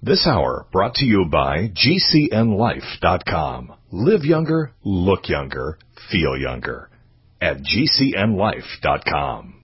This hour brought to you by GCNLife.com. Live younger, look younger, feel younger at GCNLife.com.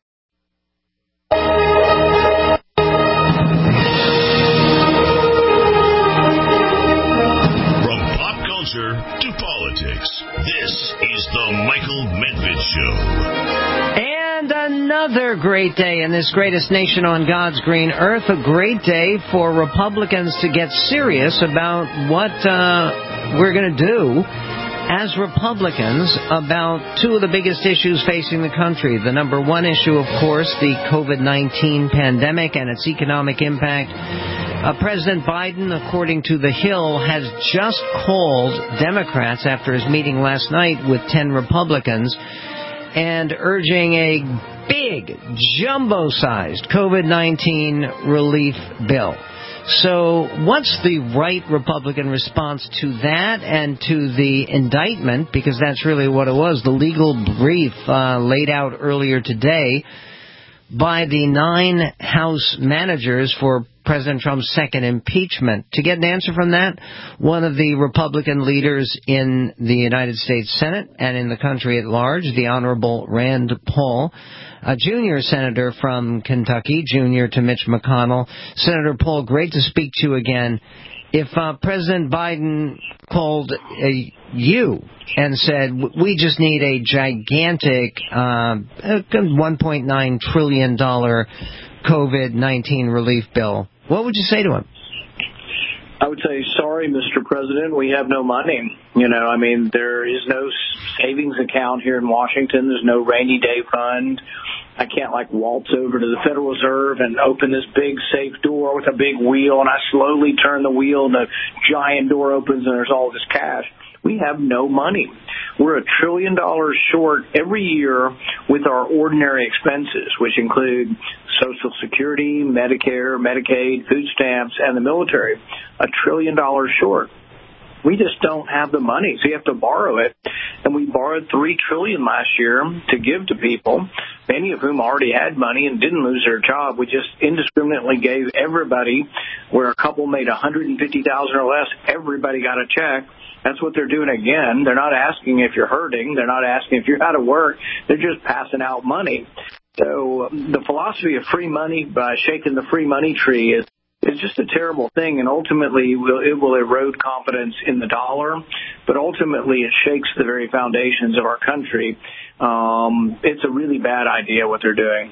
From pop culture to politics, this is the Michael Medved Show. And another great day in this greatest nation on God's green earth. A great day for Republicans to get serious about what we're going to do as Republicans about two of the biggest issues facing the country. The number one issue, of course, the COVID-19 pandemic and its economic impact. President Biden, according to The Hill, has just called Democrats after his meeting last night with 10 Republicans and urging a big, jumbo-sized COVID-19 relief bill. So what's the right Republican response to that and to the indictment? Because that's really what it was, the legal brief laid out earlier today by the 9 House managers for President Trump's second impeachment. To get an answer from that, one of the Republican leaders in the United States Senate and in the country at large, the Honorable Rand Paul, a junior senator from Kentucky, junior to Mitch McConnell. Senator Paul, great to speak to you again. If President Biden called you and said, we just need a gigantic $1.9 trillion COVID-19 relief bill, what would you say to him? I would say, sorry, Mr. President, we have no money. There is no savings account here in Washington. There's no rainy day fund. I can't, waltz over to the Federal Reserve and open this big safe door with a big wheel, and I slowly turn the wheel, and the giant door opens, and there's all this cash. We have no money. We're $1 trillion short every year with our ordinary expenses, which include Social Security, Medicare, Medicaid, food stamps, and the military. $1 trillion short. We just don't have the money, so you have to borrow it. And we borrowed $3 trillion last year to give to people, many of whom already had money and didn't lose their job. We just indiscriminately gave everybody, where a couple made $150,000 or less, everybody got a check. That's what they're doing again. They're not asking if you're hurting. They're not asking if you're out of work. They're just passing out money. So the philosophy of free money by shaking the free money tree is just a terrible thing, and ultimately it will erode confidence in the dollar, but ultimately it shakes the very foundations of our country. It's a really bad idea what they're doing.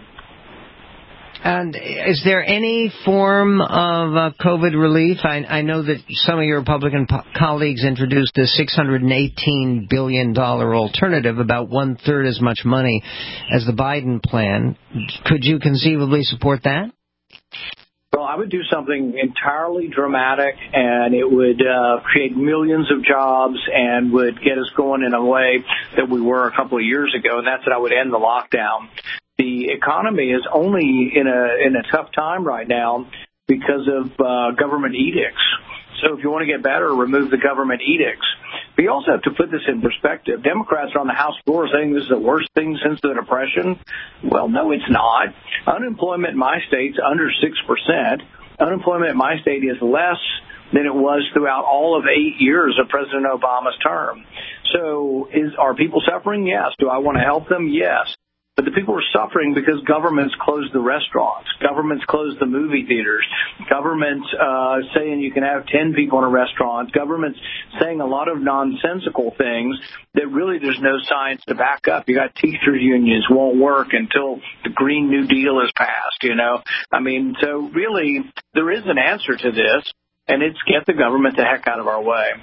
And is there any form of COVID relief? I know that some of your Republican colleagues introduced a $618 billion alternative, about one-third as much money as the Biden plan. Could you conceivably support that? Well, I would do something entirely dramatic, and it would create millions of jobs and would get us going in a way that we were a couple of years ago, and that's that I would end the lockdown. The economy is only in a tough time right now because of government edicts. So if you want to get better, remove the government edicts. But you also have to put this in perspective. Democrats are on the House floor saying this is the worst thing since the Depression. Well, no, it's not. Unemployment in my state's under 6%. Unemployment in my state is less than it was throughout all of 8 years of President Obama's term. So are people suffering? Yes. Do I want to help them? Yes. But the people are suffering because governments closed the restaurants. Governments closed the movie theaters. Governments saying you can have 10 people in a restaurant. Governments saying a lot of nonsensical things that really there's no science to back up. You got teachers unions won't work until the Green New Deal is passed, So really there is an answer to this, and it's get the government the heck out of our way.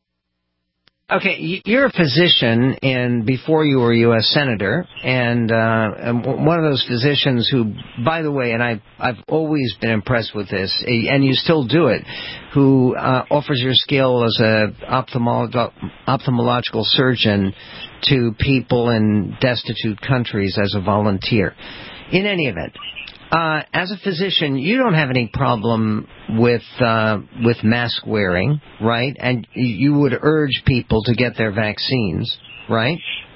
Okay, you're a physician, and before you were a U.S. Senator, and one of those physicians who, by the way, and I've always been impressed with this, and you still do it, who offers your skill as a ophthalmological surgeon to people in destitute countries as a volunteer. In any event, as a physician, you don't have any problem with mask wearing, right? And you would urge people to get their vaccines, right?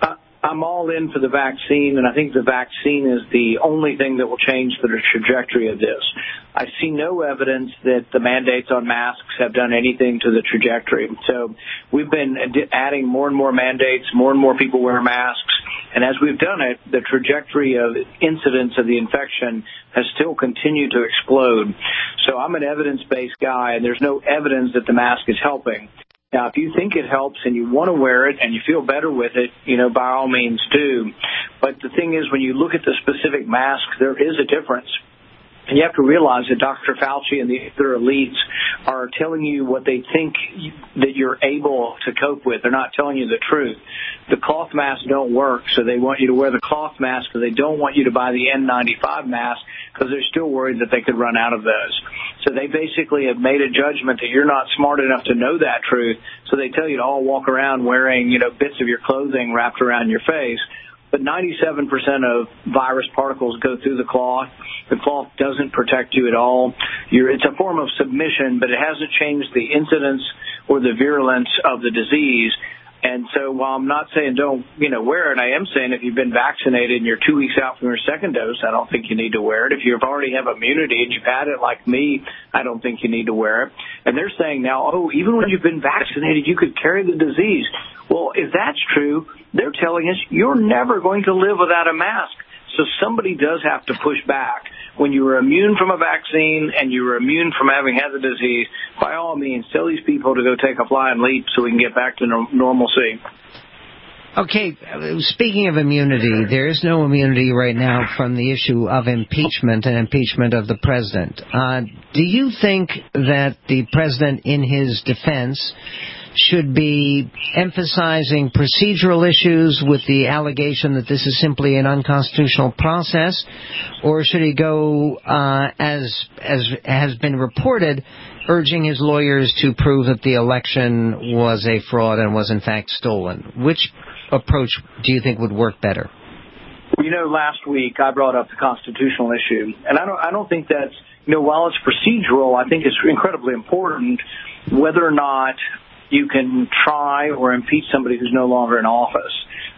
I'm all in for the vaccine, and I think the vaccine is the only thing that will change the trajectory of this. I see no evidence that the mandates on masks have done anything to the trajectory. So we've been adding more and more mandates, more and more people wear masks, and as we've done it, the trajectory of incidence of the infection has still continued to explode. So I'm an evidence-based guy, and there's no evidence that the mask is helping. Now, if you think it helps and you want to wear it and you feel better with it, by all means do. But the thing is, when you look at the specific mask, there is a difference. And you have to realize that Dr. Fauci and the other elites are telling you what they think that you're able to cope with. They're not telling you the truth. The cloth masks don't work, so they want you to wear the cloth mask, because they don't want you to buy the N95 mask, because they're still worried that they could run out of those. So they basically have made a judgment that you're not smart enough to know that truth, so they tell you to all walk around wearing, bits of your clothing wrapped around your face. But 97% of virus particles go through the cloth. The cloth doesn't protect you at all. It's a form of submission, but it hasn't changed the incidence or the virulence of the disease. And so while I'm not saying don't, wear it, I am saying if you've been vaccinated and you're 2 weeks out from your second dose, I don't think you need to wear it. If you already have immunity and you've had it like me, I don't think you need to wear it. And they're saying now, even when you've been vaccinated, you could carry the disease. Well, if that's true, they're telling us you're never going to live without a mask. So somebody does have to push back. When you were immune from a vaccine and you were immune from having had the disease, by all means, tell these people to go take a flying leap so we can get back to normalcy. Okay, speaking of immunity, there is no immunity right now from the issue of impeachment and impeachment of the president. Do you think that the president, in his defense, should be emphasizing procedural issues with the allegation that this is simply an unconstitutional process, or should he go, as has been reported, urging his lawyers to prove that the election was a fraud and was in fact stolen? Which approach do you think would work better? Last week I brought up the constitutional issue, and I don't think that's, while it's procedural, I think it's incredibly important whether or not you can try or impeach somebody who's no longer in office.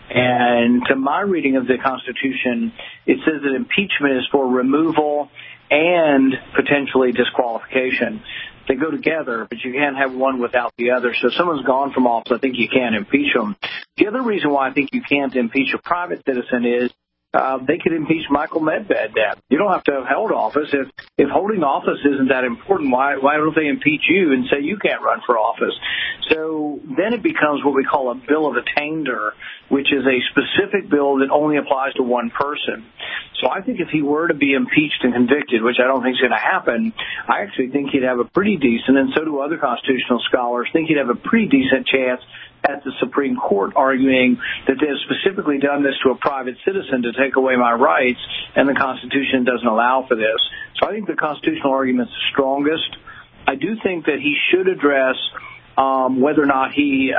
And to my reading of the Constitution, it says that impeachment is for removal and potentially disqualification. They go together, but you can't have one without the other. So if someone's gone from office, I think you can't impeach them. The other reason why I think you can't impeach a private citizen is they could impeach Michael Medvedev. You don't have to have held office. If holding office isn't that important, why don't they impeach you and say you can't run for office? So then it becomes what we call a bill of attainder, which is a specific bill that only applies to one person. So I think if he were to be impeached and convicted, which I don't think is going to happen, I actually think he'd have a pretty decent, and so do other constitutional scholars, think he'd have a pretty decent chance at the Supreme Court arguing that they have specifically done this to a private citizen to take away my rights, and the Constitution doesn't allow for this. So I think the constitutional argument's the strongest. I do think that he should address whether or not he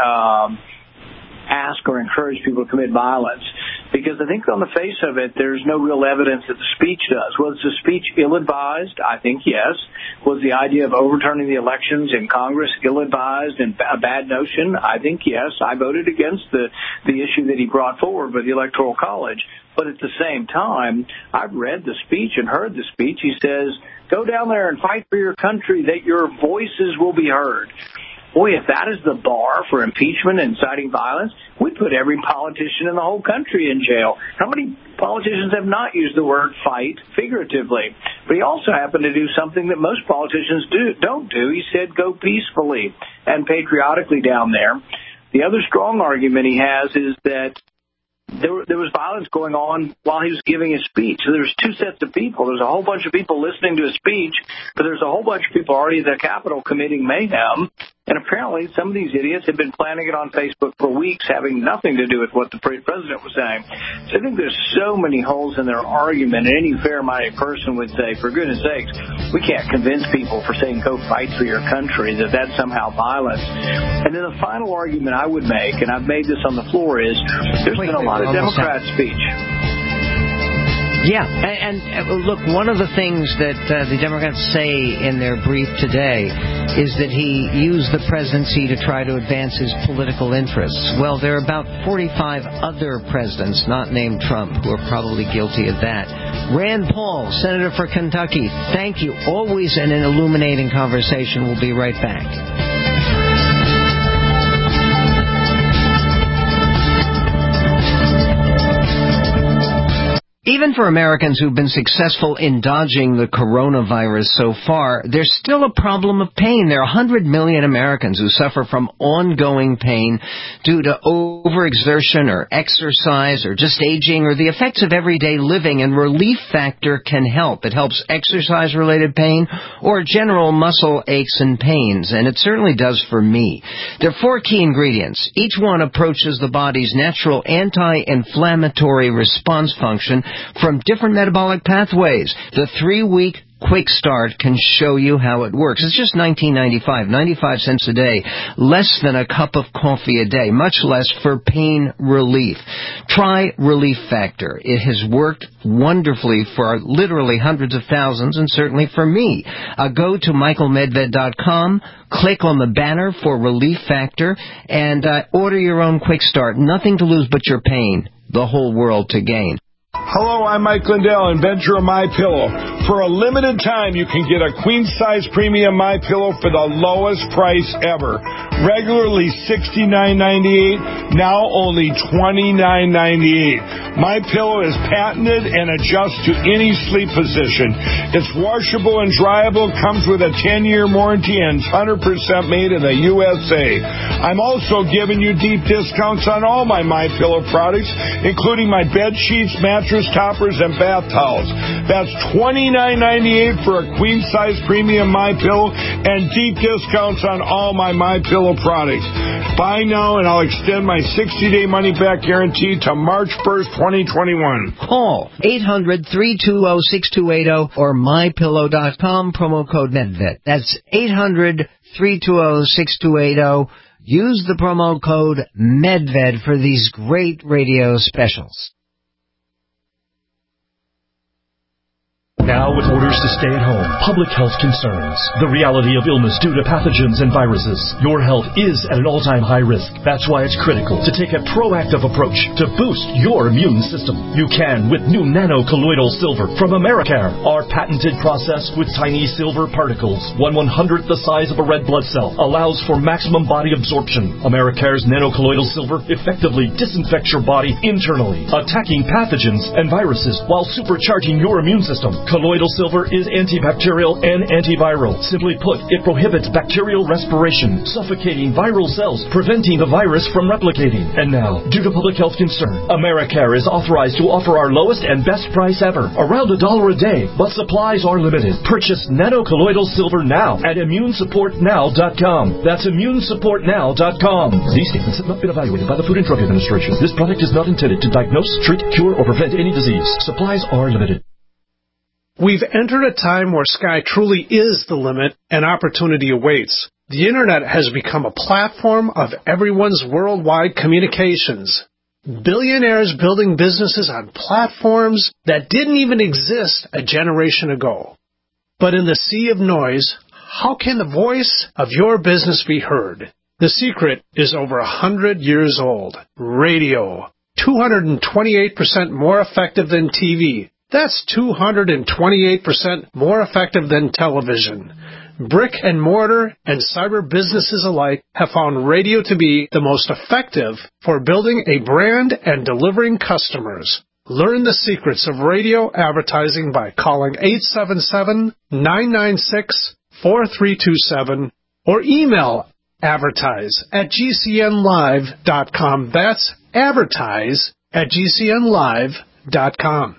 ask or encourage people to commit violence. Because I think on the face of it, there's no real evidence that the speech does. Was the speech ill-advised? I think yes. Was the idea of overturning the elections in Congress ill-advised and a bad notion? I think yes. I voted against the issue that he brought forward with the Electoral College. But at the same time, I've read the speech and heard the speech. He says, go down there and fight for your country that your voices will be heard. Boy, if that is the bar for impeachment and inciting violence, we put every politician in the whole country in jail. How many politicians have not used the word fight figuratively? But he also happened to do something that most politicians don't do. He said go peacefully and patriotically down there. The other strong argument he has is that there was violence going on while he was giving his speech. So there's two sets of people. There's a whole bunch of people listening to his speech, but there's a whole bunch of people already at the Capitol committing mayhem. And apparently some of these idiots have been planning it on Facebook for weeks, having nothing to do with what the president was saying. So I think there's so many holes in their argument, and any fair-minded person would say, for goodness sakes, we can't convince people for saying go fight for your country that that's somehow violence. And then the final argument I would make, and I've made this on the floor, is there's been a lot of Democrat speech. Yeah, and look, one of the things that the Democrats say in their brief today is that he used the presidency to try to advance his political interests. Well, there are about 45 other presidents, not named Trump, who are probably guilty of that. Rand Paul, Senator for Kentucky, thank you. Always an illuminating conversation. We'll be right back. Even for Americans who've been successful in dodging the coronavirus so far, there's still a problem of pain. There are 100 million Americans who suffer from ongoing pain due to overexertion or exercise or just aging or the effects of everyday living, and Relief Factor can help. It helps exercise-related pain or general muscle aches and pains, and it certainly does for me. There are 4 key ingredients. Each one approaches the body's natural anti-inflammatory response function from different metabolic pathways. The 3-week Quick Start can show you how it works. It's just $19.95, 95 cents a day, less than a cup of coffee a day, much less for pain relief. Try Relief Factor. It has worked wonderfully for literally hundreds of thousands, and certainly for me. Go to michaelmedved.com, click on the banner for Relief Factor, and order your own Quick Start. Nothing to lose but your pain, the whole world to gain. Hello, I'm Mike Lindell, inventor of MyPillow. For a limited time, you can get a queen-size premium MyPillow for the lowest price ever. Regularly $69.98, now only $29.98. MyPillow is patented and adjusts to any sleep position. It's washable and dryable, comes with a 10-year warranty, and 100% made in the USA. I'm also giving you deep discounts on all my MyPillow products, including my bed sheets, mattress toppers, and bath towels. That's $29.98 for a queen-size premium MyPillow, and deep discounts on all my MyPillow products. Buy now, and I'll extend my 60-day money-back guarantee to March 1st, 2021. Call 800-320-6280 or MyPillow.com, promo code MedVet. That's 800-320-6280. Use the promo code MedVed for these great radio specials. Now, with orders to stay at home, public health concerns, the reality of illness due to pathogens and viruses, your health is at an all-time high risk. That's why it's critical to take a proactive approach to boost your immune system. You can with new nano-colloidal silver from Americare. Our patented process with tiny silver particles, 1/100th the size of a red blood cell, allows for maximum body absorption. Americare's nano-colloidal silver effectively disinfects your body internally, attacking pathogens and viruses while supercharging your immune system. Colloidal silver is antibacterial and antiviral. Simply put, it prohibits bacterial respiration, suffocating viral cells, preventing the virus from replicating. And now, due to public health concern, Americare is authorized to offer our lowest and best price ever, around $1 a day, but supplies are limited. Purchase nano-colloidal silver now at ImmuneSupportNow.com. That's ImmuneSupportNow.com. These statements have not been evaluated by the Food and Drug Administration. This product is not intended to diagnose, treat, cure, or prevent any disease. Supplies are limited. We've entered a time where sky truly is the limit and opportunity awaits. The Internet has become a platform of everyone's worldwide communications. Billionaires building businesses on platforms that didn't even exist a generation ago. But in the sea of noise, how can the voice of your business be heard? The secret is over 100 years old. Radio. 228% more effective than TV. That's 228% more effective than television. Brick and mortar and cyber businesses alike have found radio to be the most effective for building a brand and delivering customers. Learn the secrets of radio advertising by calling 877-996-4327 or email advertise@gcnlive.com. That's advertise@gcnlive.com.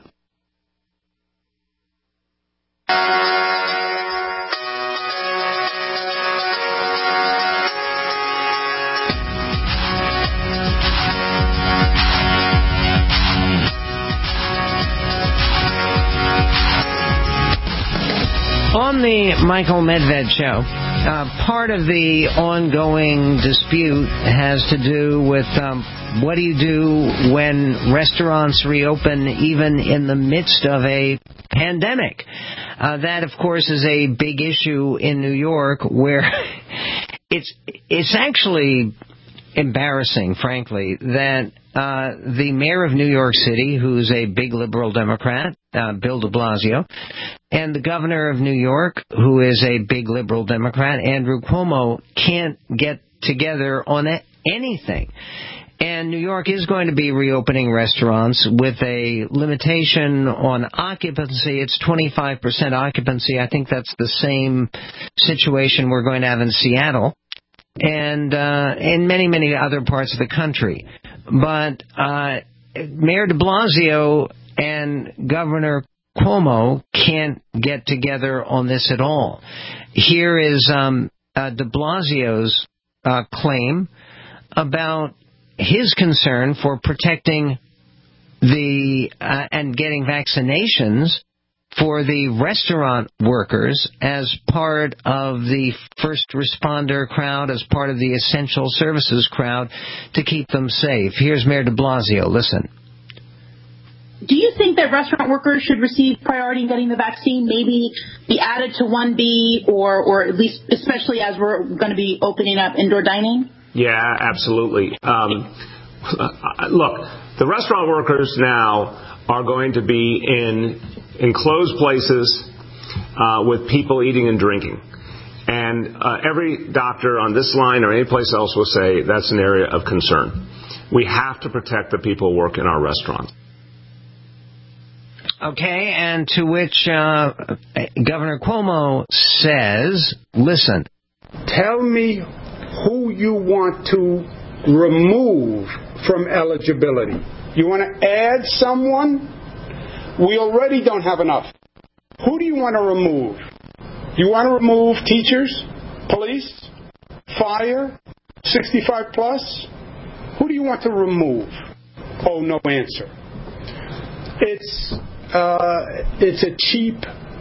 On the Michael Medved Show, part of the ongoing dispute has to do with what do you do when restaurants reopen even in the midst of a pandemic? That, of course, is a big issue in New York, where it's actually embarrassing, frankly, that the mayor of New York City, who's a big liberal Democrat, Bill de Blasio, and the governor of New York, who is a big liberal Democrat, Andrew Cuomo, can't get together on anything. And New York is going to be reopening restaurants with a limitation on occupancy. It's 25% occupancy. I think that's the same situation we're going to have in Seattle and in many, many other parts of the country. But Mayor de Blasio and Governor Cuomo can't get together on this at all. Here is de Blasio's claim about his concern for protecting the and getting vaccinations for the restaurant workers as part of the first responder crowd, as part of the essential services crowd, to keep them safe. Here's Mayor de Blasio. Listen. Do you think that restaurant workers should receive priority in getting the vaccine, maybe be added to 1B, or at least especially as we're going to be opening up indoor dining? Yeah, absolutely. Look, the restaurant workers now are going to be in enclosed places with people eating and drinking. And every doctor on this line or any place else will say that's an area of concern. We have to protect the people who work in our restaurants. Okay, and to which Governor Cuomo says, listen. Tell me who you want to remove from eligibility. You want to add someone? We already don't have enough. Who do you want to remove? You want to remove teachers, police, fire, 65 plus? Who do you want to remove? Oh, no answer. It's a cheap,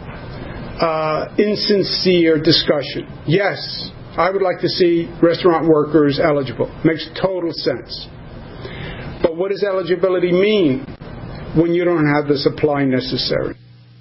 insincere discussion. Yes, I would like to see restaurant workers eligible. Makes total sense. But what does eligibility mean when you don't have the supply necessary?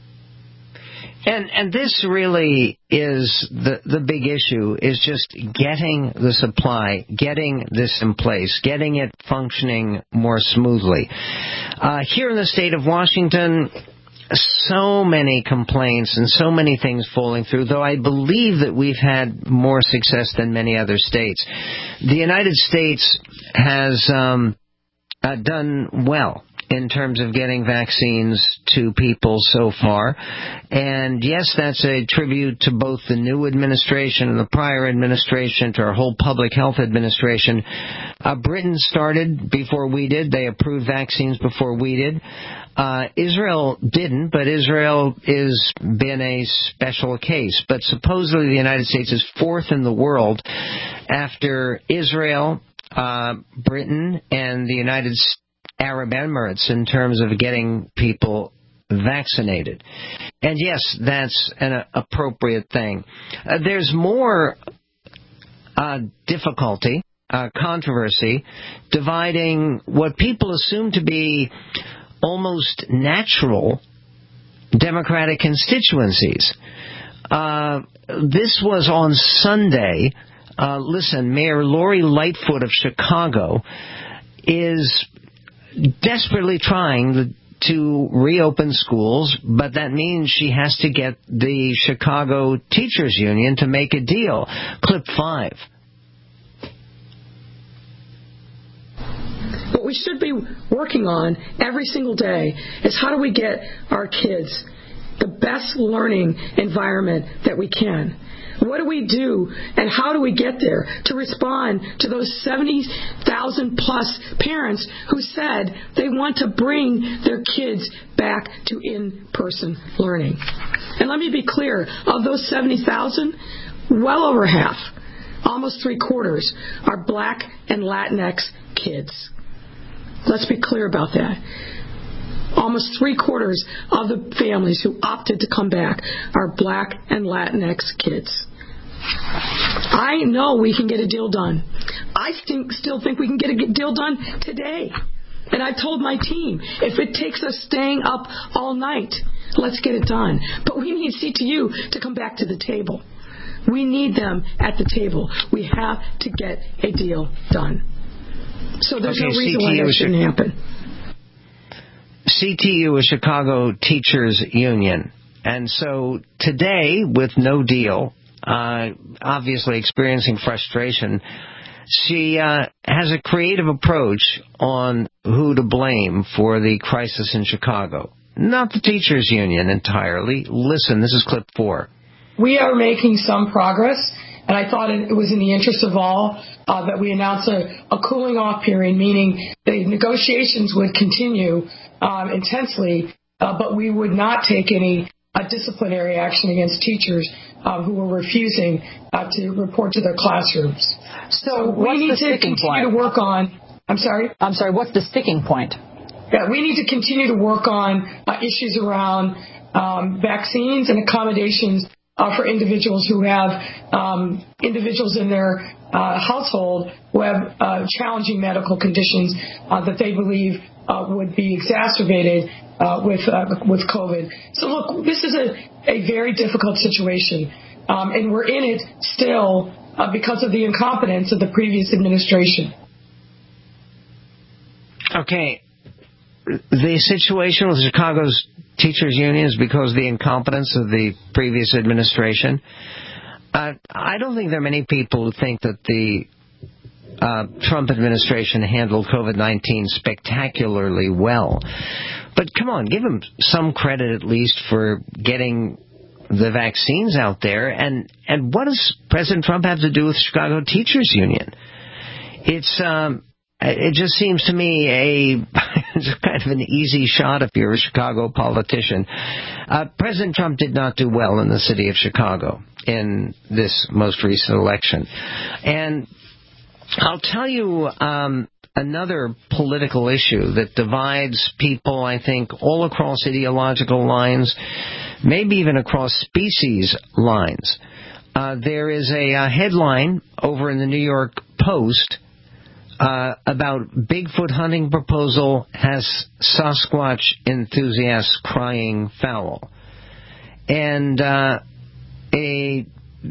And this really is the big issue, is just getting the supply, getting this in place, getting it functioning more smoothly. Here in the state of Washington, so many complaints and so many things falling through, though I believe that we've had more success than many other states. The United States has done well in terms of getting vaccines to people so far. And yes, that's a tribute to both the new administration and the prior administration, to our whole public health administration. Britain started before we did. They approved vaccines before we did. Israel didn't, but Israel has been a special case. But supposedly the United States is fourth in the world after Israel, Britain, and the United Arab Emirates in terms of getting people vaccinated. And yes, that's an appropriate thing. There's more difficulty, controversy, dividing what people assume to be almost natural Democratic constituencies. This was on Sunday. Listen, Mayor Lori Lightfoot of Chicago is desperately trying to reopen schools, but that means she has to get the Chicago Teachers Union to make a deal. Clip 5. What we should be working on every single day is how do we get our kids the best learning environment that we can. What do we do and how do we get there to respond to those 70,000 plus parents who said they want to bring their kids back to in-person learning? And let me be clear, of those 70,000, well over half, almost 3/4, are Black and Latinx kids. Let's be clear about that. Almost 3/4 of the families who opted to come back are Black and Latinx kids. I know we can get a deal done. I still think we can get a deal done today. And I told my team, if it takes us staying up all night, let's get it done. But we need CTU to come back to the table. We need them at the table. We have to get a deal done. So there's no reason why that shouldn't happen. CTU is Chicago Teachers Union. And so today, with no deal, obviously experiencing frustration, she has a creative approach on who to blame for the crisis in Chicago. Not the teachers union entirely. Listen, this is clip 4. We are making some progress, and I thought it was in the interest of all that we announce a cooling off period, meaning the negotiations would continue intensely, but we would not take any disciplinary action against teachers who were refusing to report to their classrooms. So we need to continue to work on. I'm sorry, what's the sticking point? Yeah, we need to continue to work on issues around vaccines and accommodations for individuals who have individuals in their household who have challenging medical conditions that they believe would be exacerbated with COVID. So look, this is a very difficult situation, and we're in it still because of the incompetence of the previous administration. Okay. The situation with Chicago's teachers' union is because of the incompetence of the previous administration. I don't think there are many people who think that the Trump administration handled COVID-19 spectacularly well. But come on, give him some credit at least for getting the vaccines out there. And what does President Trump have to do with Chicago Teachers Union? It just seems to me it's kind of an easy shot if you're a Chicago politician. President Trump did not do well in the city of Chicago in this most recent election. And I'll tell you another political issue that divides people, I think, all across ideological lines, maybe even across species lines. There is a headline over in the New York Post about Bigfoot hunting proposal has Sasquatch enthusiasts crying foul. And they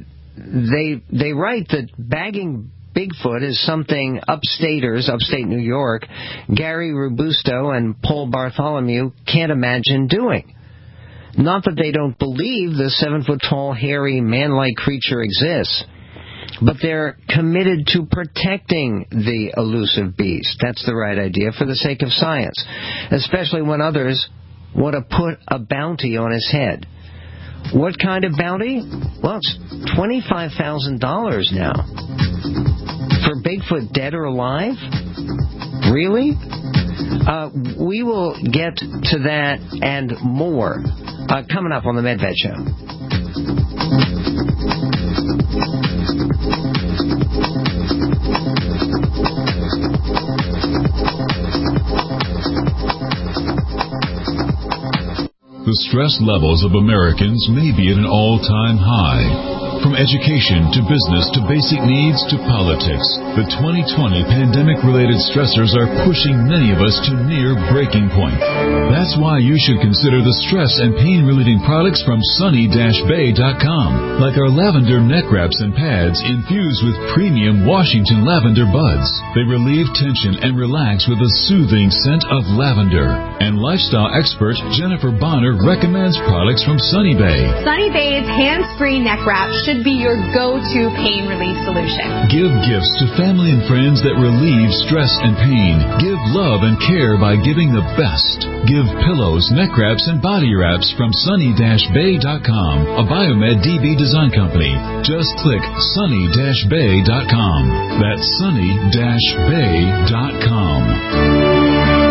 write that bagging Bigfoot is something upstate New York, Gary Robusto and Paul Bartholomew can't imagine doing. Not that they don't believe the 7-foot-tall, hairy, man-like creature exists, but they're committed to protecting the elusive beast. That's the right idea for the sake of science, especially when others want to put a bounty on his head. What kind of bounty? Well, it's $25,000 now. For Bigfoot, dead or alive? Really? We will get to that and more coming up on the MedVet Show. The stress levels of Americans may be at an all-time high. From education to business to basic needs to politics, the 2020 pandemic-related stressors are pushing many of us to near breaking point. That's why you should consider the stress and pain-relieving products from Sunny-Bay.com, like our lavender neck wraps and pads infused with premium Washington lavender buds. They relieve tension and relax with a soothing scent of lavender. And lifestyle expert Jennifer Bonner recommends products from Sunny Bay. Sunny Bay's hands-free neck wrap should be your go-to pain relief solution. Give gifts to family and friends that relieve stress and pain. Give love and care by giving the best. Give pillows, neck wraps, and body wraps from Sunny-Bay.com, a Biomed DB design company. Just click Sunny-Bay.com. That's Sunny-Bay.com.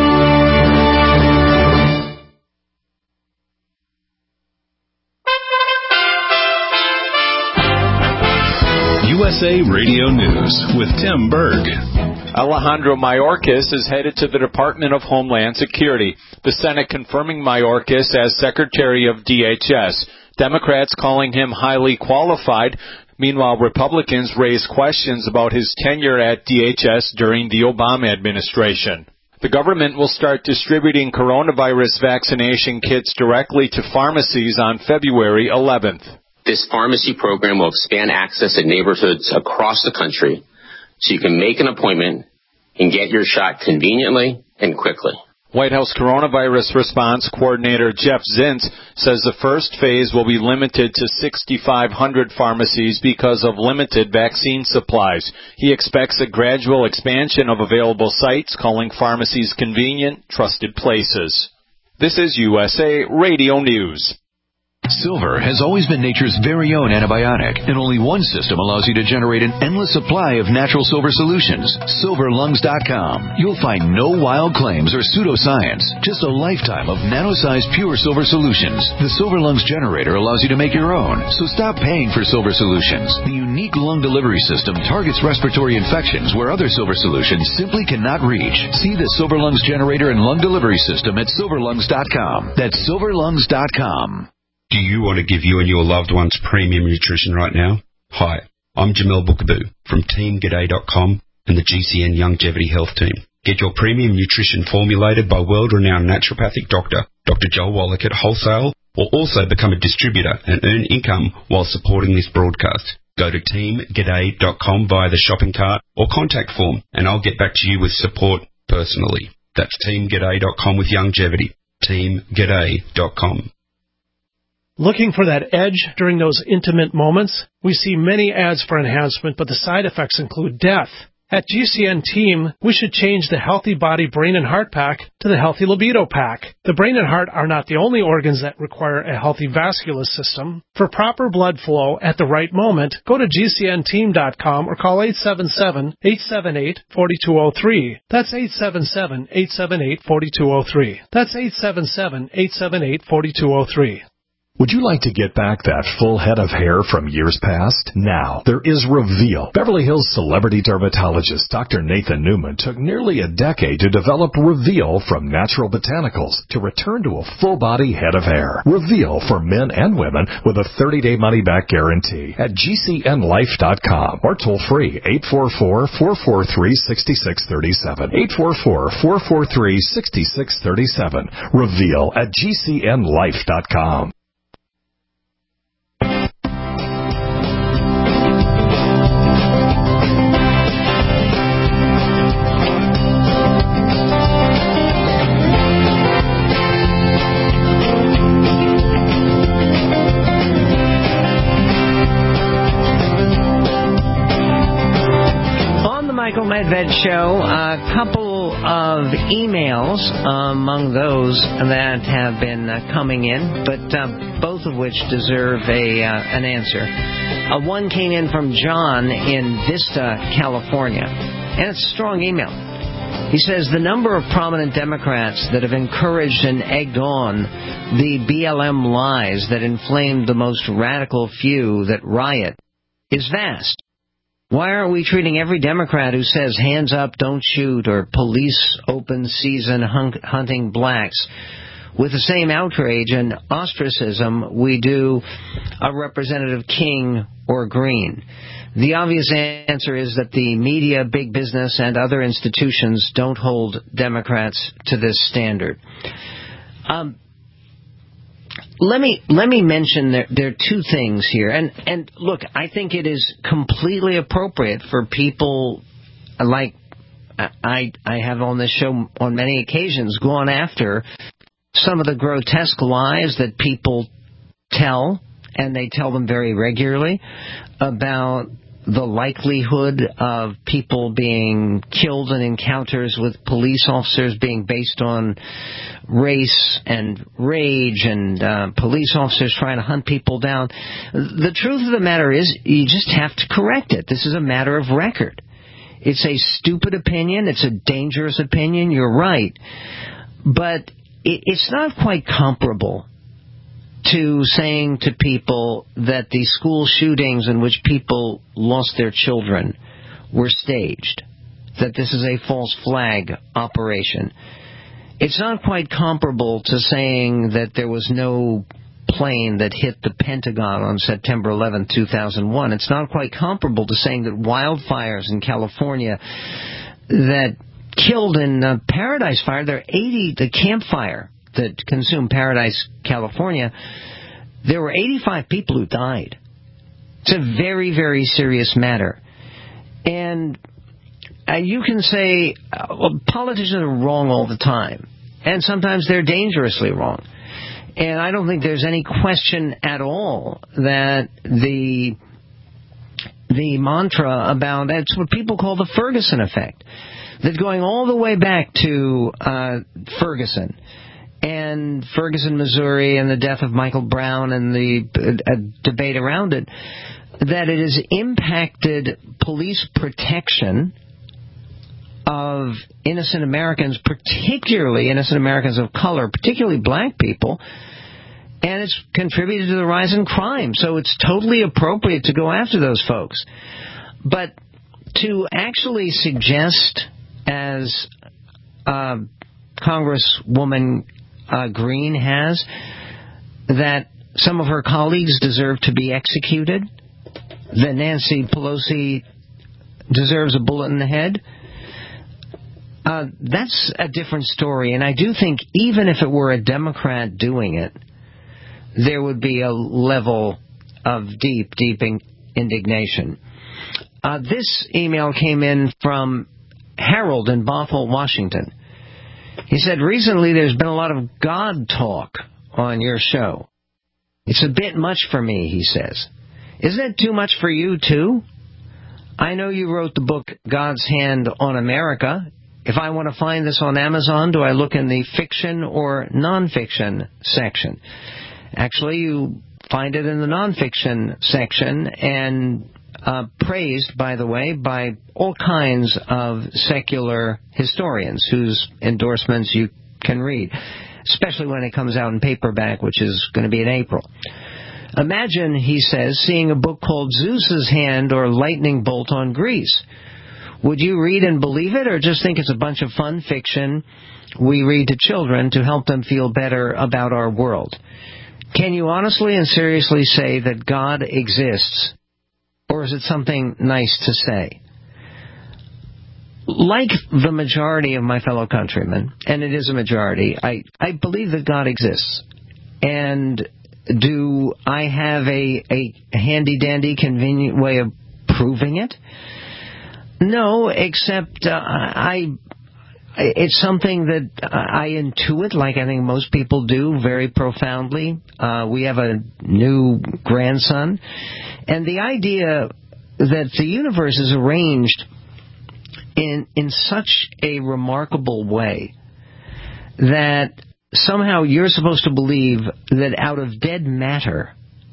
USA Radio News with Tim Berg. Alejandro Mayorkas is headed to the Department of Homeland Security. The Senate confirming Mayorkas as Secretary of DHS. Democrats calling him highly qualified. Meanwhile, Republicans raised questions about his tenure at DHS during the Obama administration. The government will start distributing coronavirus vaccination kits directly to pharmacies on February 11th. This pharmacy program will expand access in neighborhoods across the country so you can make an appointment and get your shot conveniently and quickly. White House Coronavirus Response Coordinator Jeff Zients says the first phase will be limited to 6,500 pharmacies because of limited vaccine supplies. He expects a gradual expansion of available sites, calling pharmacies convenient, trusted places. This is USA Radio News. Silver has always been nature's very own antibiotic, and only one system allows you to generate an endless supply of natural silver solutions. SilverLungs.com. You'll find no wild claims or pseudoscience, just a lifetime of nano-sized pure silver solutions. The Silver Lungs generator allows you to make your own, so stop paying for silver solutions. The unique lung delivery system targets respiratory infections where other silver solutions simply cannot reach. See the Silver Lungs generator and lung delivery system at SilverLungs.com. That's SilverLungs.com. Do you want to give you and your loved ones premium nutrition right now? Hi, I'm Jamel Bookaboo from TeamGaday.com and the GCN Longevity Health Team. Get your premium nutrition formulated by world-renowned naturopathic doctor, Dr. Joel Wallach at Wholesale, or also become a distributor and earn income while supporting this broadcast. Go to TeamGaday.com via the shopping cart or contact form, and I'll get back to you with support personally. That's TeamGaday.com with longevity. TeamGaday.com. Looking for that edge during those intimate moments? We see many ads for enhancement, but the side effects include death. At GCN Team, we should change the Healthy Body, Brain, and Heart Pack to the Healthy Libido Pack. The brain and heart are not the only organs that require a healthy vascular system. For proper blood flow at the right moment, go to GCNteam.com or call 877-878-4203. That's 877-878-4203. That's 877-878-4203. Would you like to get back that full head of hair from years past? Now, there is Reveal. Beverly Hills celebrity dermatologist Dr. Nathan Newman took nearly a decade to develop Reveal from natural botanicals to return to a full-body head of hair. Reveal for men and women with a 30-day money-back guarantee at GCNlife.com or toll free 844-443-6637. 844-443-6637. Reveal at GCNlife.com. Michael Medved Show, a couple of emails among those that have been coming in, but both of which deserve an answer. One came in from John in Vista, California, and it's a strong email. He says the number of prominent Democrats that have encouraged and egged on the BLM lies that inflamed the most radical few that riot is vast. Why aren't we treating every Democrat who says hands up, don't shoot, or police open season hunting blacks with the same outrage and ostracism we do a Representative King or Green? The obvious answer is that the media, big business, and other institutions don't hold Democrats to this standard. Let me mention there are two things here. And look, I think it is completely appropriate for people like I have on this show on many occasions gone after some of the grotesque lies that people tell, and they tell them very regularly, about the likelihood of people being killed in encounters with police officers being based on race and rage and police officers trying to hunt people down. The truth of the matter is you just have to correct it. This is a matter of record. It's a stupid opinion. It's a dangerous opinion. You're right. But it's not quite comparable to saying to people that the school shootings in which people lost their children were staged, that this is a false flag operation. It's not quite comparable to saying that there was no plane that hit the Pentagon on September 11, 2001. It's not quite comparable to saying that wildfires in California that killed in Paradise Fire, the Camp Fire that consumed Paradise, California, there were 85 people who died. It's a very, very serious matter. And you can say, well, politicians are wrong all the time. And sometimes they're dangerously wrong. And I don't think there's any question at all that the mantra about, it's what people call the Ferguson effect, that going all the way back to Ferguson, and Ferguson, Missouri, and the death of Michael Brown and the debate around it, that it has impacted police protection of innocent Americans, particularly innocent Americans of color, particularly black people, and it's contributed to the rise in crime. So it's totally appropriate to go after those folks. But to actually suggest, as Congresswoman Green has, that some of her colleagues deserve to be executed, that Nancy Pelosi deserves a bullet in the head, that's a different story. And I do think even if it were a Democrat doing it, there would be a level of deep indignation. This email came in from Harold in Bothell, Washington. He said, recently there's been a lot of God talk on your show. It's a bit much for me, he says. Isn't it too much for you, too? I know you wrote the book God's Hand on America. If I want to find this on Amazon, do I look in the fiction or nonfiction section? Actually, you find it in the nonfiction section, and praised, by the way, by all kinds of secular historians whose endorsements you can read, especially when it comes out in paperback, which is going to be in April. Imagine, he says, seeing a book called Zeus's Hand or Lightning Bolt on Greece. Would you read and believe it, or just think it's a bunch of fun fiction we read to children to help them feel better about our world? Can you honestly and seriously say that God exists, or is it something nice to say? Like the majority of my fellow countrymen, and it is a majority, I believe that God exists. And do I have a handy-dandy, convenient way of proving it? No, except it's something that I intuit, like I think most people do, very profoundly. We have a new grandson. And the idea that the universe is arranged in such a remarkable way that somehow you're supposed to believe that out of dead matter,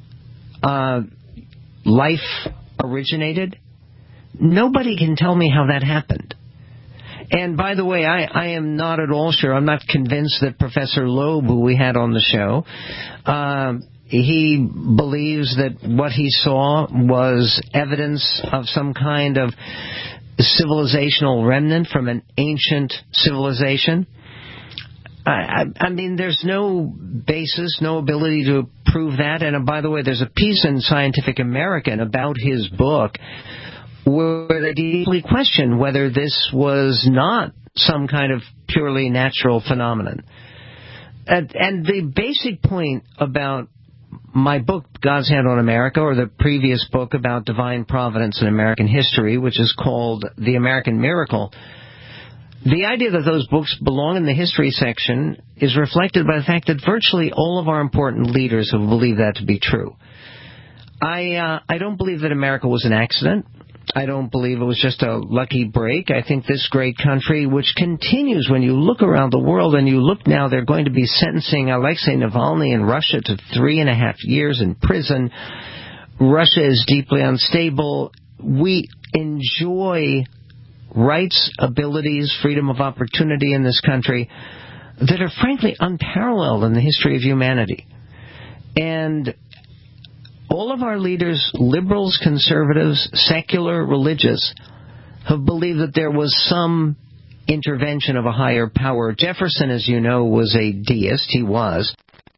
life originated. Nobody can tell me how that happened. And by the way, I am not at all sure. I'm not convinced that Professor Loeb, who we had on the show, he believes that what he saw was evidence of some kind of civilizational remnant from an ancient civilization. I mean, there's no basis, no ability to prove that. And by the way, there's a piece in Scientific American about his book where they deeply question whether this was not some kind of purely natural phenomenon. And the basic point about my book, God's Hand on America, or the previous book about divine providence in American history, which is called The American Miracle, the idea that those books belong in the history section is reflected by the fact that virtually all of our important leaders have believed that to be true. I don't believe that America was an accident. I don't believe it was just a lucky break. I think this great country, which continues when you look around the world, and you look now, they're going to be sentencing Alexei Navalny in Russia to 3.5 years in prison. Russia is deeply unstable. We enjoy rights, abilities, freedom of opportunity in this country that are frankly unparalleled in the history of humanity. And all of our leaders, liberals, conservatives, secular, religious, have believed that there was some intervention of a higher power. Jefferson, as you know, was a deist. He was.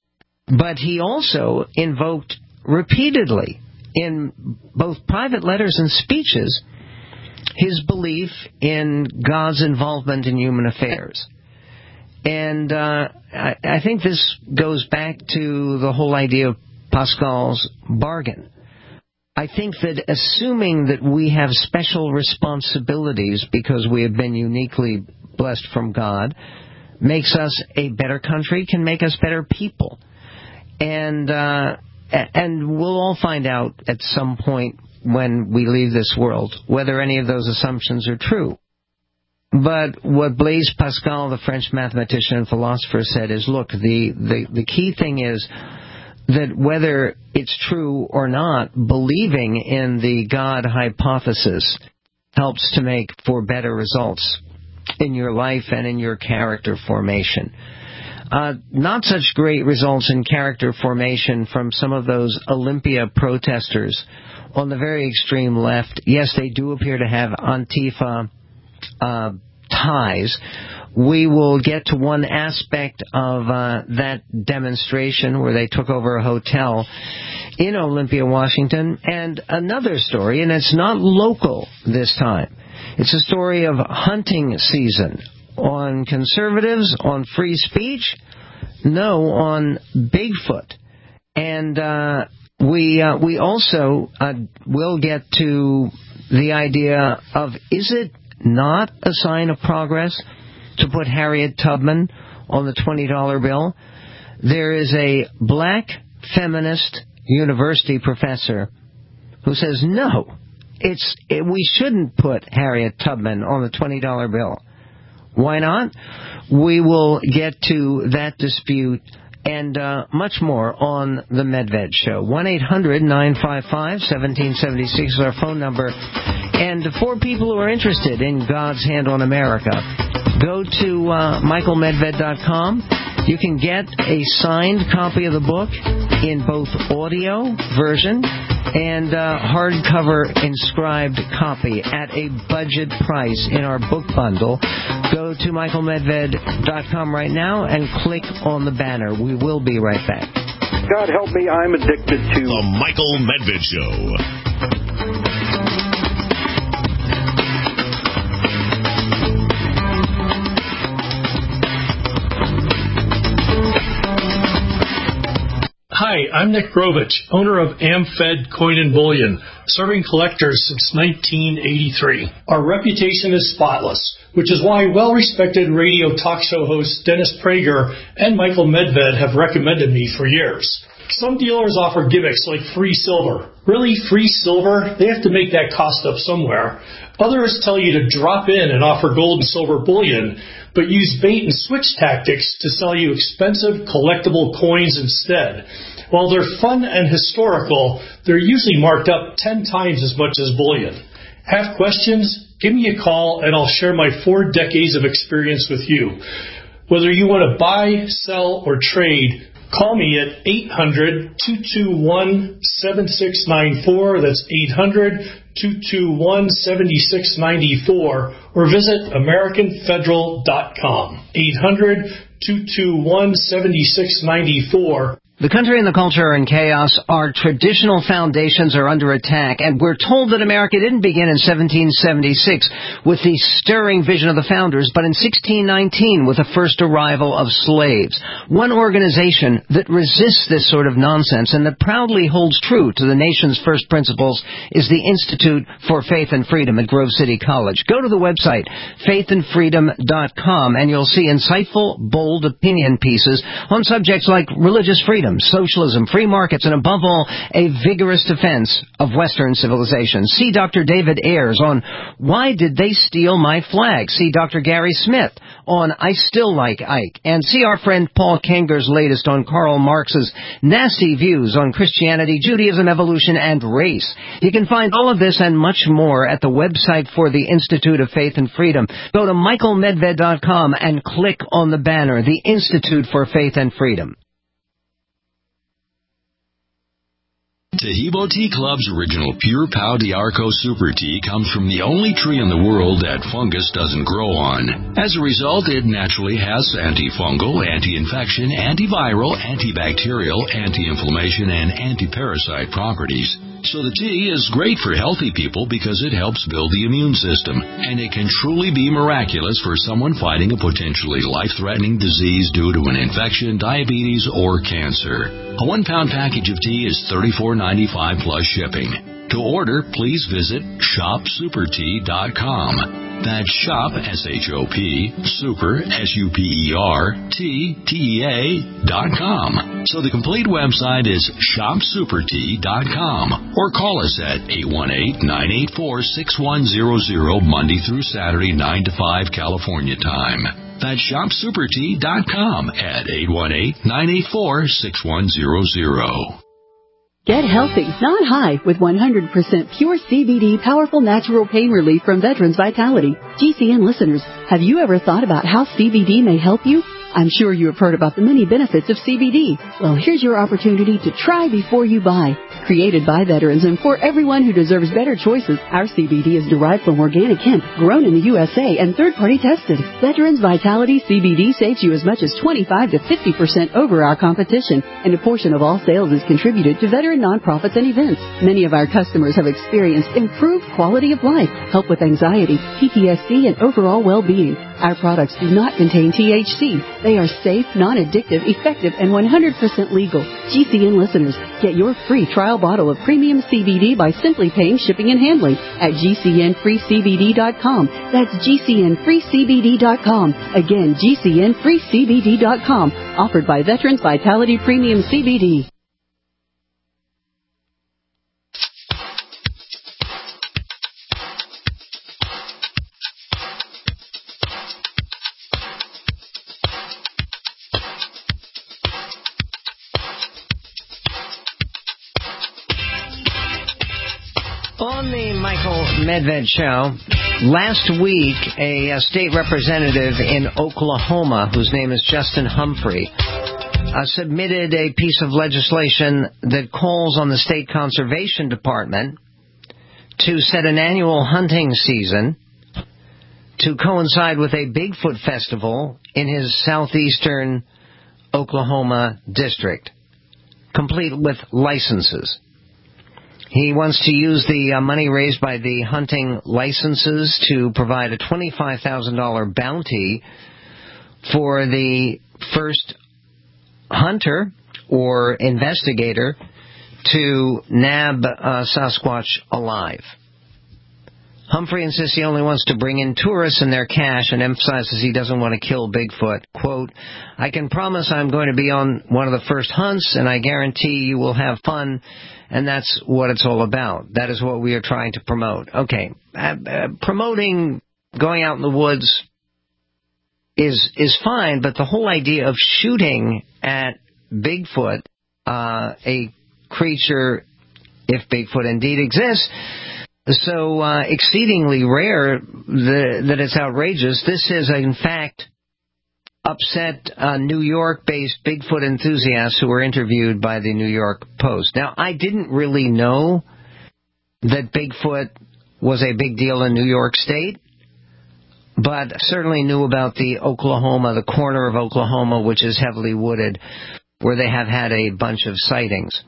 But he also invoked repeatedly in both private letters and speeches his belief in God's involvement in human affairs. And I think this goes back to the whole idea of Pascal's bargain. I think that assuming that we have special responsibilities because we have been uniquely blessed from God makes us a better country, can make us better people. And we'll all find out at some point when we leave this world whether any of those assumptions are true. But what Blaise Pascal, the French mathematician and philosopher, said is, look, the key thing is that whether it's true or not, believing in the God hypothesis helps to make for better results in your life and in your character formation. Not such great results in character formation from some of those Olympia protesters on the very extreme left. Yes, they do appear to have Antifa ties. We will get to one aspect of that demonstration where they took over a hotel in Olympia, Washington, and another story, and it's not local this time. It's a story of hunting season on conservatives, on free speech, no, on Bigfoot. And we also will get to the idea of, is it not a sign of progress to put Harriet Tubman on the $20 bill? There is a black feminist university professor who says, no, we shouldn't put Harriet Tubman on the $20 bill. Why not? We will get to that dispute and much more on the Medved Show. 1-800-955-1776 is our phone number. And for people who are interested in God's Hand on America, go to michaelmedved.com. You can get a signed copy of the book in both audio version and hardcover inscribed copy at a budget price in our book bundle. Go to michaelmedved.com right now and click on the banner. We will be right back. God help me, I'm addicted to The Michael Medved Show. Hi, I'm Nick Grovich, owner of AmFed Coin and Bullion, serving collectors since 1983. Our reputation is spotless, which is why well-respected radio talk show hosts Dennis Prager and Michael Medved have recommended me for years. Some dealers offer gimmicks like free silver. Really, free silver? They have to make that cost up somewhere. Others tell you to drop in and offer gold and silver bullion, but use bait and switch tactics to sell you expensive collectible coins instead. While they're fun and historical, they're usually marked up 10 times as much as bullion. Have questions? Give me a call and I'll share my 4 decades of experience with you. Whether you want to buy, sell, or trade, call me at 800-221-7694. That's 800-221-7694. Or visit AmericanFederal.com. 800-221-7694. The country and the culture are in chaos. Our traditional foundations are under attack, and we're told that America didn't begin in 1776 with the stirring vision of the founders, but in 1619 with the first arrival of slaves. One organization that resists this sort of nonsense and that proudly holds true to the nation's first principles is the Institute for Faith and Freedom at Grove City College. Go to the website, faithandfreedom.com, and you'll see insightful, bold opinion pieces on subjects like religious freedom, socialism, free markets, and above all, a vigorous defense of Western civilization. See Dr. David Ayers on Why Did They Steal My Flag? See Dr. Gary Smith on I Still Like Ike. And see our friend Paul Kanger's latest on Karl Marx's nasty views on Christianity, Judaism, evolution, and race. You can find all of this and much more at the website for the Institute of Faith and Freedom. Go to michaelmedved.com and click on the banner, the Institute for Faith and Freedom. Tahibo Tea Club's original Pure Pau d'Arco Super Tea comes from the only tree in the world that fungus doesn't grow on. As a result, it naturally has antifungal, anti-infection, antiviral, antibacterial, anti-inflammation, and anti-parasite properties. So the tea is great for healthy people because it helps build the immune system, and it can truly be miraculous for someone fighting a potentially life-threatening disease due to an infection, diabetes, or cancer. A 1-pound package of tea is $34.95 plus shipping. To order, please visit shopsupertea.com. That's shop, S-H-O-P, super, S-U-P-E-R, T-T-E-A.com. So the complete website is shopsupertea.com, or call us at 818-984-6100 Monday through Saturday, 9 to 5 California time. That's shopsupertea.com at 818-984-6100. Get healthy, not high, with 100% pure CBD powerful natural pain relief from Veterans Vitality. GCN listeners, have you ever thought about how CBD may help you? I'm sure you have heard about the many benefits of CBD. Well, here's your opportunity to try before you buy. Created by veterans and for everyone who deserves better choices, our CBD is derived from organic hemp, grown in the USA, and third-party tested. Veterans Vitality CBD saves you as much as 25 to 50% over our competition, and a portion of all sales is contributed to veteran nonprofits and events. Many of our customers have experienced improved quality of life, help with anxiety, PTSD, and overall well-being. Our products do not contain THC. They are safe, non-addictive, effective, and 100% legal. GCN listeners, get your free trial bottle of premium CBD by simply paying shipping and handling at GCNFreeCBD.com. That's GCNFreeCBD.com. Again, GCNFreeCBD.com. Offered by Veterans Vitality Premium CBD. On the Michael Medved Show, last week, a state representative in Oklahoma, whose name is Justin Humphrey, submitted a piece of legislation that calls on the state conservation department to set an annual hunting season to coincide with a Bigfoot festival in his southeastern Oklahoma district, complete with licenses. He wants to use the money raised by the hunting licenses to provide a $25,000 bounty for the first hunter or investigator to nab Sasquatch alive. Humphrey insists he only wants to bring in tourists and their cash and emphasizes he doesn't want to kill Bigfoot. Quote, I can promise I'm going to be on one of the first hunts, and I guarantee you will have fun, and that's what it's all about. That is what we are trying to promote. Okay, promoting going out in the woods is fine, but the whole idea of shooting at Bigfoot, a creature, if Bigfoot indeed exists, so exceedingly rare that it's outrageous. This has, in fact, upset New York-based Bigfoot enthusiasts who were interviewed by the New York Post. Now, I didn't really know that Bigfoot was a big deal in New York State, but certainly knew about the corner of Oklahoma, which is heavily wooded, where they have had a bunch of sightings.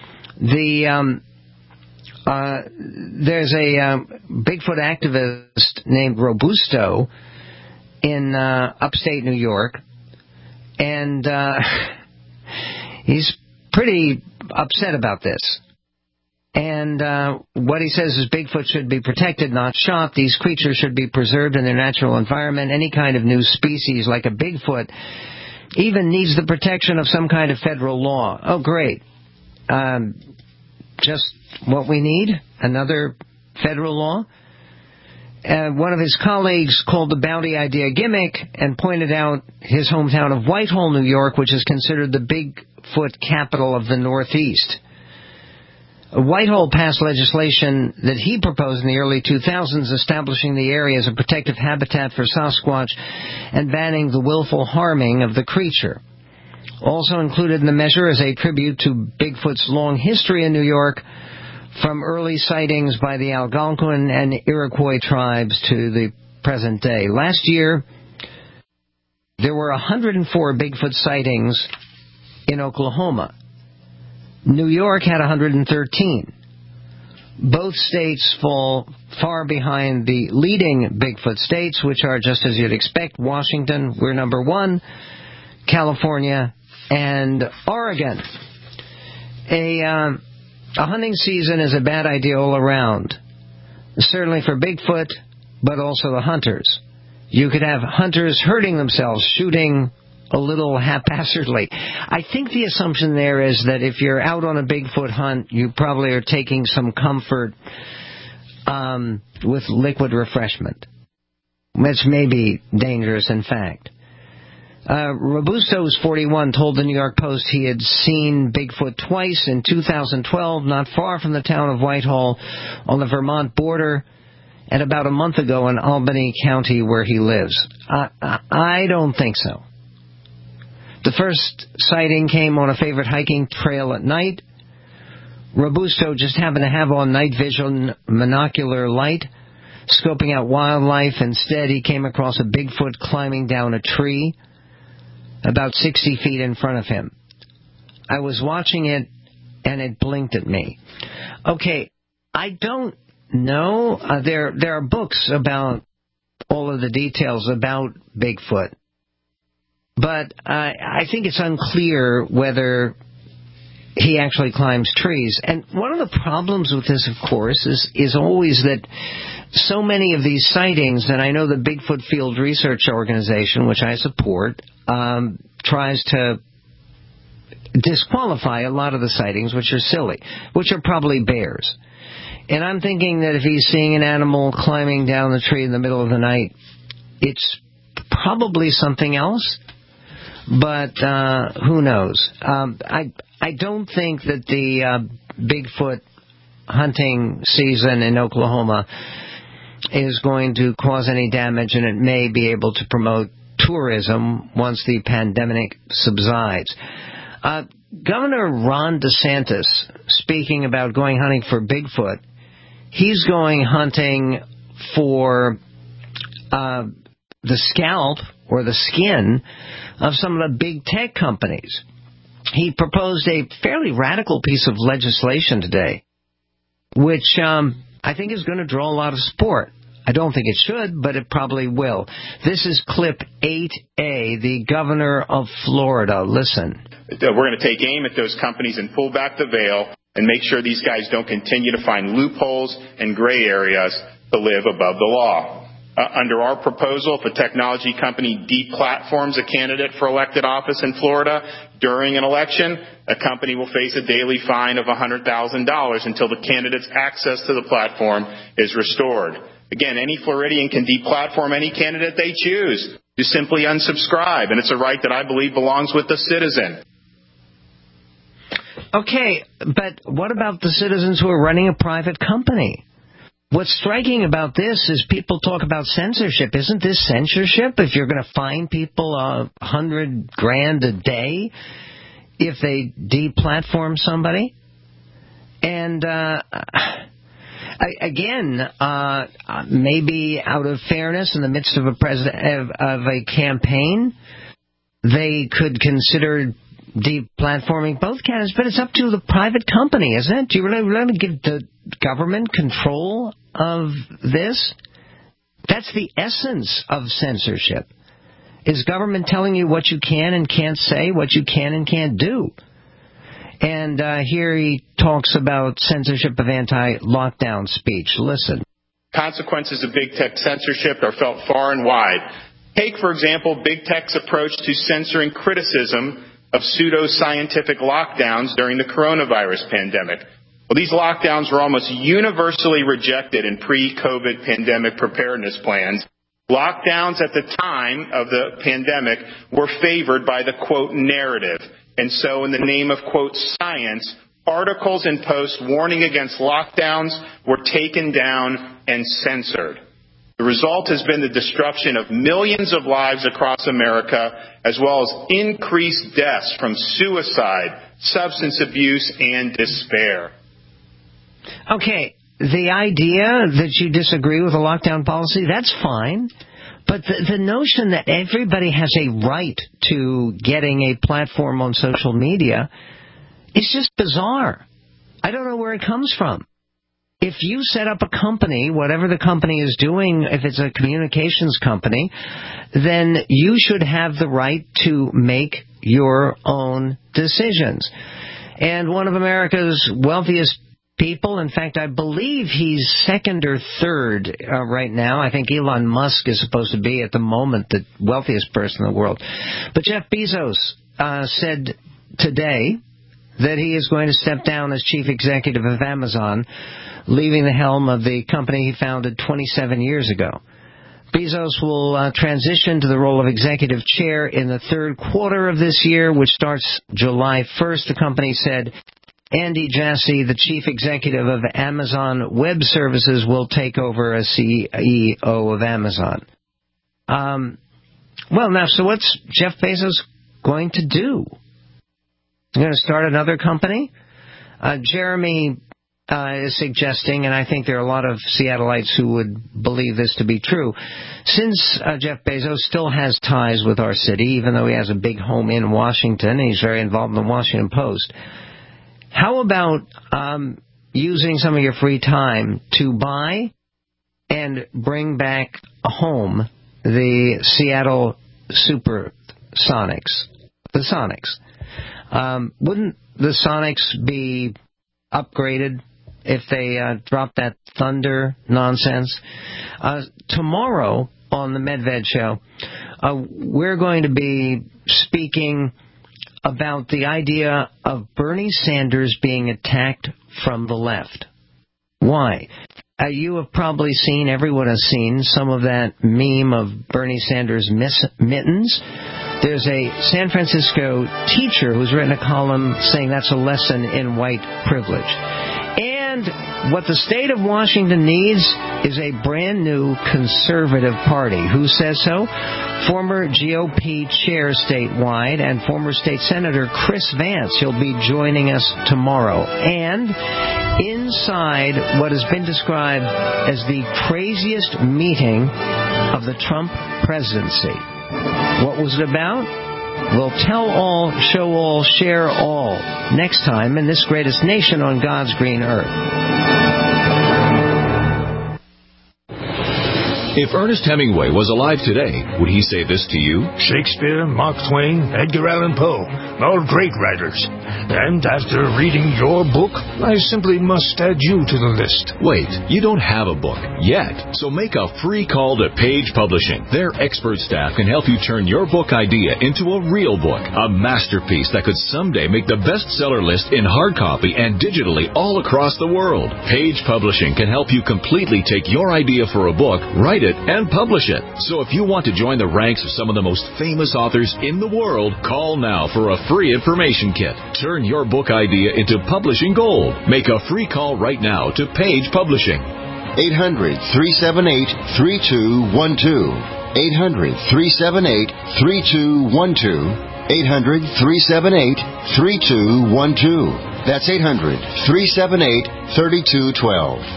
There's a Bigfoot activist named Robusto in upstate New York, and he's pretty upset about this. And what he says is Bigfoot should be protected, not shot. These creatures should be preserved in their natural environment. Any kind of new species like a Bigfoot even needs the protection of some kind of federal law. Oh, great. Just what we need, another federal law. One of his colleagues called the bounty idea a gimmick and pointed out his hometown of Whitehall, New York, which is considered the Bigfoot capital of the Northeast. Whitehall passed legislation that he proposed in the early 2000s establishing the area as a protective habitat for Sasquatch and banning the willful harming of the creature. Also included in the measure is a tribute to Bigfoot's long history in New York, from early sightings by the Algonquin and Iroquois tribes to the present day. Last year, there were 104 Bigfoot sightings in Oklahoma. New York had 113. Both states fall far behind the leading Bigfoot states, which are, just as you'd expect, Washington, we're number 1, California, and Oregon. A hunting season is a bad idea all around, certainly for Bigfoot, but also the hunters. You could have hunters hurting themselves, shooting a little haphazardly. I think the assumption there is that if you're out on a Bigfoot hunt, you probably are taking some comfort with liquid refreshment. Which may be dangerous, in fact. Robusto's 41 told the New York Post he had seen Bigfoot twice in 2012, not far from the town of Whitehall on the Vermont border, and about a month ago in Albany County where he lives. I don't think so. The first sighting came on a favorite hiking trail at night. Robusto just happened to have on night vision monocular light, scoping out wildlife. Instead, he came across a Bigfoot climbing down a tree about 60 feet in front of him. I was watching it, and it blinked at me. Okay, I don't know. There are books about all of the details about Bigfoot. But I think it's unclear whether he actually climbs trees. And one of the problems with this, of course, is always that so many of these sightings, and I know the Bigfoot Field Research Organization, which I support, tries to disqualify a lot of the sightings, which are silly, which are probably bears. And I'm thinking that if he's seeing an animal climbing down the tree in the middle of the night, it's probably something else. But who knows? I don't think that the Bigfoot hunting season in Oklahoma is going to cause any damage, and it may be able to promote tourism once the pandemic subsides. Governor Ron DeSantis, speaking about going hunting for Bigfoot, he's going hunting for the scalp or the skin of some of the big tech companies. He proposed a fairly radical piece of legislation today, which I think is going to draw a lot of support. I don't think it should, but it probably will. This is clip 8A, the governor of Florida. Listen. We're going to take aim at those companies and pull back the veil and make sure these guys don't continue to find loopholes and gray areas to live above the law. Under our proposal, if a technology company deplatforms a candidate for elected office in Florida during an election, a company will face a daily fine of $100,000 until the candidate's access to the platform is restored. Again, any Floridian can deplatform any candidate they choose. You simply unsubscribe, and it's a right that I believe belongs with the citizen. Okay, but what about the citizens who are running a private company? What's striking about this is people talk about censorship. Isn't this censorship if you're going to fine people $100,000 a day if they deplatform somebody? And again, maybe out of fairness in the midst of a campaign, they could consider deplatforming both candidates, but it's up to the private company, isn't it? Do you really give the government control of this? That's the essence of censorship. Is government telling you what you can and can't say, what you can and can't do? And here he talks about censorship of anti-lockdown speech. Listen. Consequences of big tech censorship are felt far and wide. Take, for example, big tech's approach to censoring criticism of pseudo-scientific lockdowns during the coronavirus pandemic. Well, these lockdowns were almost universally rejected in pre-COVID pandemic preparedness plans. Lockdowns at the time of the pandemic were favored by the, quote, narrative. And so in the name of, quote, science, articles and posts warning against lockdowns were taken down and censored. The The result has been the destruction of millions of lives across America, as well as increased deaths from suicide, substance abuse, and despair. Okay, the idea that you disagree with the lockdown policy, that's fine. But the notion that everybody has a right to getting a platform on social media is just bizarre. I don't know where it comes from. If you set up a company, whatever the company is doing, if it's a communications company, then you should have the right to make your own decisions. And one of America's wealthiest people, in fact, I believe he's second or third right now. I think Elon Musk is supposed to be, at the moment, the wealthiest person in the world. But Jeff Bezos said today that he is going to step down as chief executive of Amazon, leaving the helm of the company he founded 27 years ago. Bezos will transition to the role of executive chair in the third quarter of this year, which starts July 1st, the company said. Andy Jassy, the chief executive of Amazon Web Services, will take over as CEO of Amazon. So what's Jeff Bezos going to do? He's going to start another company? Jeremy is suggesting, and I think there are a lot of Seattleites who would believe this to be true, since Jeff Bezos still has ties with our city, even though he has a big home in Washington, and he's very involved in the Washington Post. How about using some of your free time to buy and bring back home the Seattle Supersonics, the Sonics? Wouldn't the Sonics be upgraded if they dropped that thunder nonsense? Tomorrow on the Medved Show, we're going to be speaking about the idea of Bernie Sanders being attacked from the left. Why? You have probably seen, everyone has seen, some of that meme of Bernie Sanders' mittens. There's a San Francisco teacher who's written a column saying that's a lesson in white privilege. And what the state of Washington needs is a brand new conservative party. Who says so? Former GOP chair statewide and former state senator Chris Vance. He'll be joining us tomorrow. And inside what has been described as the craziest meeting of the Trump presidency. What was it about? We'll tell all, show all, share all next time in this greatest nation on God's green earth. If Ernest Hemingway was alive today, would he say this to you? Shakespeare, Mark Twain, Edgar Allan Poe, all great writers. And after reading your book, I simply must add you to the list. Wait, you don't have a book yet, so make a free call to Page Publishing. Their expert staff can help you turn your book idea into a real book, a masterpiece that could someday make the bestseller list in hard copy and digitally all across the world. Page Publishing can help you completely take your idea for a book, write it, and publish it. So if you want to join the ranks of some of the most famous authors in the world, call now for a free information kit. Turn your book idea into publishing gold. Make a free call right now to Page Publishing. 800-378-3212. 800-378-3212. 800-378-3212. That's 800-378-3212.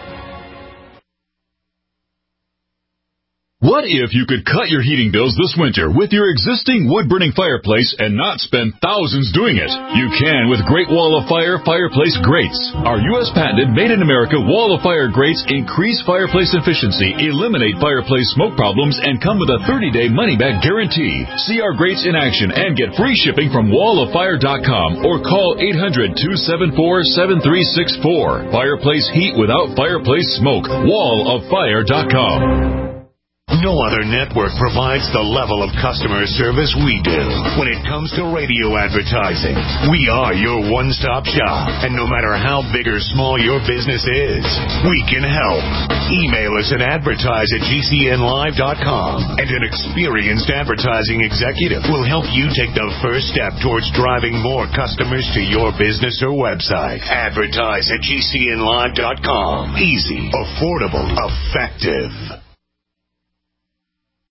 What if you could cut your heating bills this winter with your existing wood-burning fireplace and not spend thousands doing it? You can with Great Wall of Fire fireplace grates. Our U.S. patented made-in-America Wall of Fire grates increase fireplace efficiency, eliminate fireplace smoke problems, and come with a 30-day money-back guarantee. See our grates in action and get free shipping from walloffire.com or call 800-274-7364. Fireplace heat without fireplace smoke. walloffire.com. No other network provides the level of customer service we do. When it comes to radio advertising, we are your one-stop shop. And no matter how big or small your business is, we can help. Email us at advertise@gcnlive.com, and an experienced advertising executive will help you take the first step towards driving more customers to your business or website. Advertise@gcnlive.com. Easy, affordable, effective.